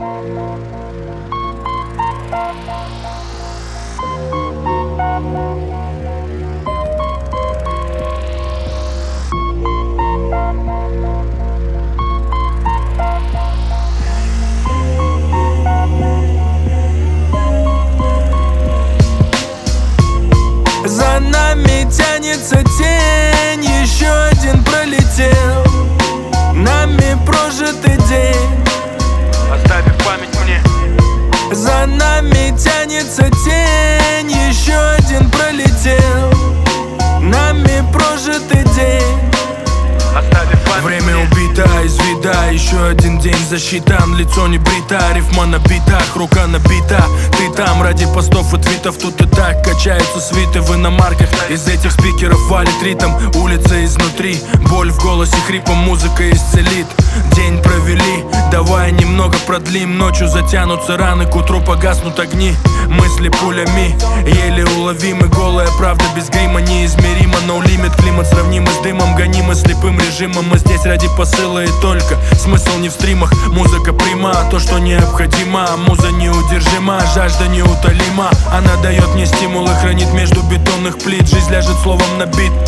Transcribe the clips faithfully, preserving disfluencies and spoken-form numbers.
За нами тянется тень, еще один пролетел, нами прожитый день, оставив память мне. За нами тянется тень, еще один пролетел, нами прожитый день, оставив память время мне. убито из вида, еще один день засчитан. Лицо не брита, рифма на битах, рука набита. Ты там ради постов и твитов, тут и так качаются свиты в иномарках. Из этих спикеров валит ритм, улица изнутри. Боль в голосе, хрипом музыка исцелит. День провели, давай немного продлим. Ночью затянутся раны, к утру погаснут огни. Мысли пулями, еле уловимы. Голая правда без грима неизмеримо. No limit, климат сравнимый с дымом, гонимы слепым режимом. Мы здесь ради посыла и только. Смысл не в стримах, музыка прима. То, что необходимо, муза неудержима. Жажда неутолима, она дает мне стимул и хранит между бетонных плит. Жизнь ляжет словом на бит.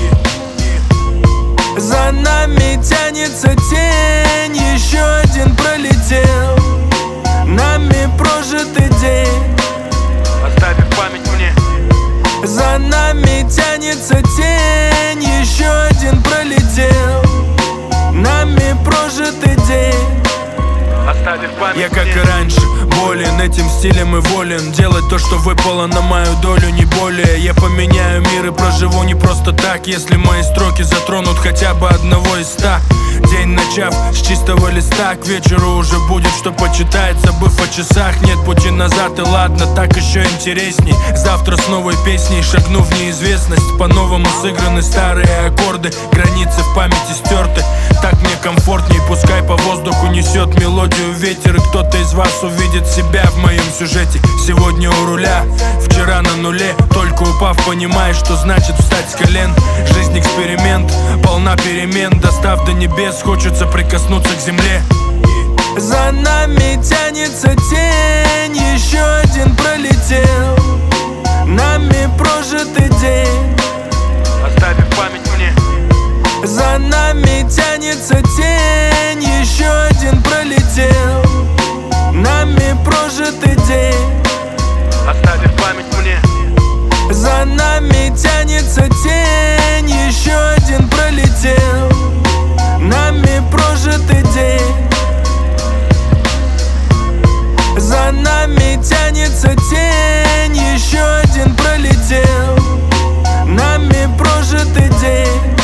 За нами тянется тень, еще один пролетел, нами прожитый день, оставив память мне. За нами тянется тень, еще один пролетел, нами прожитый день, оставив память я как мне. и раньше болен этим стилем и волен делать то, что выпало на мою долю, не более. Я поменяю мир и проживу не просто так, если мои строки затронут хотя бы одного из ста. День начав с чистого листа, к вечеру уже будет что почитать. Забыв о часах, нет пути назад, и ладно, так еще интересней. Завтра с новой песней шагну в неизвестность. По-новому сыграны старые аккорды, границы в памяти стерты. Так мне комфортней, пускай по воздуху несет мелодию ветер. И кто-то из вас увидит себя в моем сюжете. Сегодня у руля, вчера на нуле. Только упав, понимаешь, что значит встать с колен. Жизнь эксперимент, полна перемен. Достав до небес, хочется прикоснуться к земле. За нами тянется тень, еще один пролетел, нами прожитый день, оставив память мне. За нами тянется тень, еще один пролетел, нами прожитый день, оставив память мне. За нами тянется тень, еще один пролетел, нами прожитый день, за нами тянется тень, еще один пролетел, нами прожитый день.